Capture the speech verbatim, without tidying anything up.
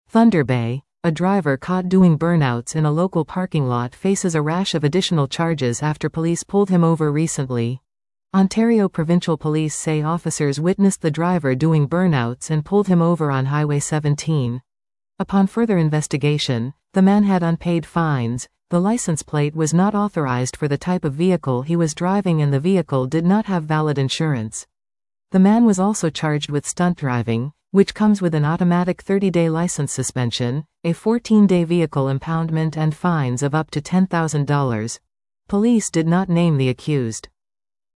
Thunder Bay, a driver caught doing burnouts in a local parking lot faces a rash of additional charges after police pulled him over recently. Ontario Provincial Police say officers witnessed the driver doing burnouts and pulled him over on Highway seventeen. Upon further investigation, the man had unpaid fines, the license plate was not authorized for the type of vehicle he was driving and the vehicle did not have valid insurance. The man was also charged with stunt driving, which comes with an automatic thirty-day license suspension, a fourteen-day vehicle impoundment and fines of up to ten thousand dollars. Police did not name the accused.